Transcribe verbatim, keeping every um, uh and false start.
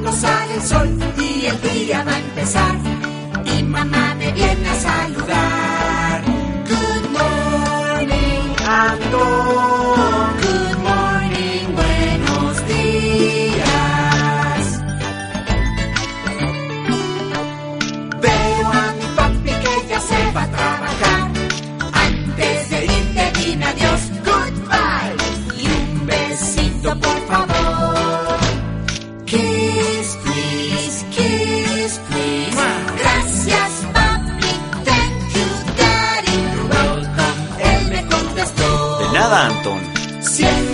cuando sale el sol y el día va a empezar. Y mamá me viene a saludar. Good morning, Anton. Good morning, buenos días. Veo a mi papi que ya se va a trabajar. Antes de ir te dime adiós, goodbye. Y un besito por favor. Kiss, please, kiss, please. Gracias, papi, thank you, daddy. You're welcome, él me contestó. De nada, Anton. Siempre